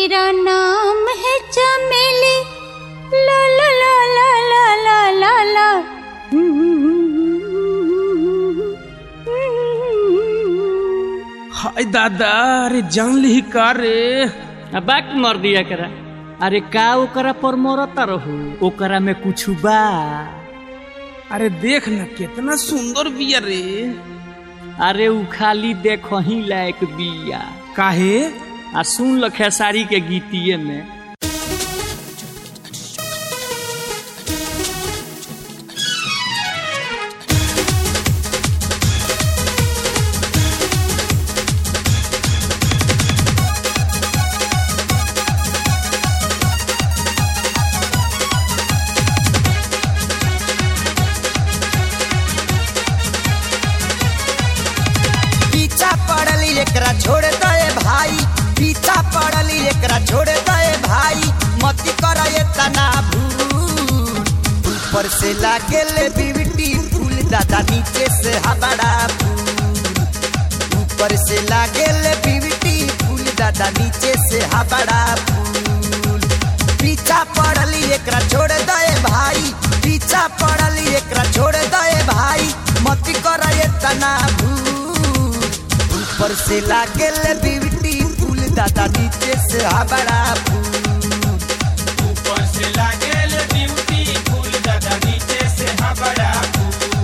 मेरा नाम है चमेली, ला ला ला ला ला ला ला ला। हाय दादा, अरे जान ली का रे? बाक मर दिया करा। अरे का ओकरा पर मरता रहू, ओकरा में कुछ बा? अरे देख ना कितना सुंदर बिया रे। अरे उ खाली देखो ही लायक बिया। काहे? आ सुन ल खेसारी के गीतिए में। एकरा छोड़ दे भाई, पीछा पड़ली एकरा छोड़ दे भाई, मती कर तना भूल। ऊपर से लागे ले ब्यूटी फूल दादा, नीचे से हबड़ा फूल। ऊपर से लागे ले ब्यूटी फूल दादा, नीचे से हबड़ा फूल। पीछा पड़ली एकरा छोड़ दे भाई, पीछा पड़ली एकरा छोड़ दे भाई, मती कर तना भूल। ऊपर से लागे ले ब्यूटी फूल दादा, नीचे से हबड़ा फूल। ऊपर से लागे ले ब्यूटी फूल दादा, नीचे से हबड़ा फूल।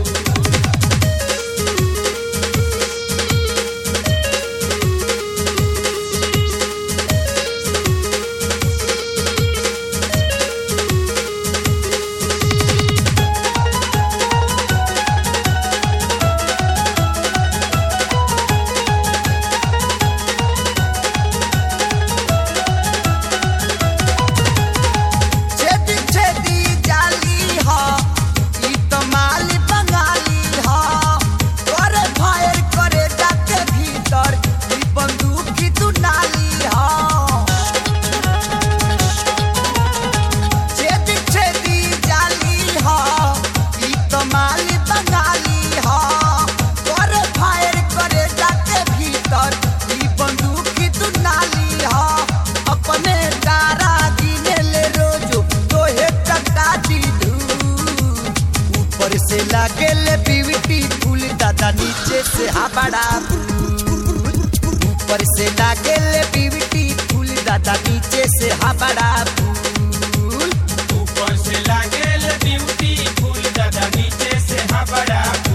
लागे ले ब्यूटी फूल दादा, नीचे से हबड़ा फूल। ऊपर से लागे ले ब्यूटी फूल दादा, नीचे से हबड़ा फूल। ऊपर से लागे ले ब्यूटी फूल दादा, नीचे से हबड़ा फूल।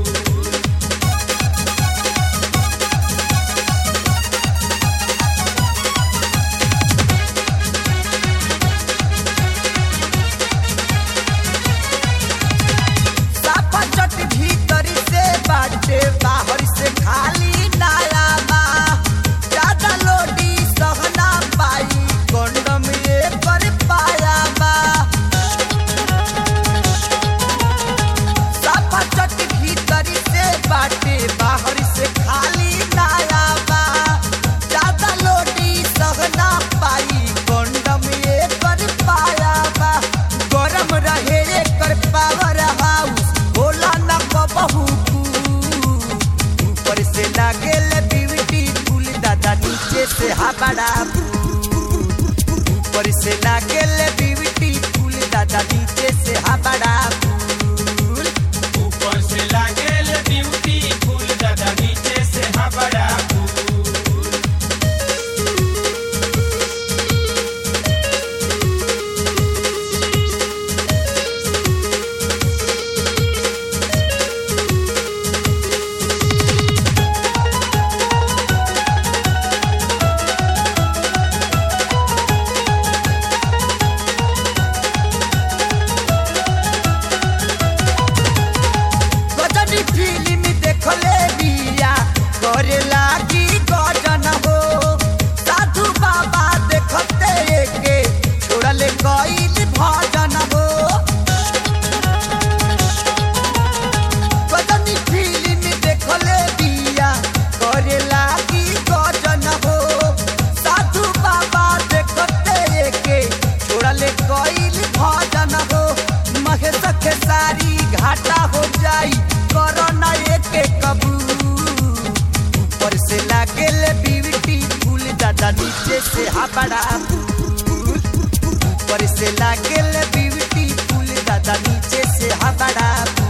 बाहर से खाली नाला बा, ज्यादा लोडी सहना पाई, कंडम ये कर पाया बा। साफा चट भीतर से बाटे, बाहर से खाली नाला बा, ज्यादा लोडी सहना पाई, कंडम ये कर पाया बा। गरम रहे कर पावर हाउस, बोला न बहू से लागे ले ब्यूटी फूल दादा, नीचे से हबड़ा फूल। ऊपर से लागे ले ब्यूटी फूल दादा, नीचे से हबड़ा फूल। ऊपर से लागे ले ब्यूटी फूल दादा, नीचे से हबड़ा फूल। नीचे से हबड़ा ऊपर से लागेल ब्यूटीफुल दादा नीचे से हबड़ा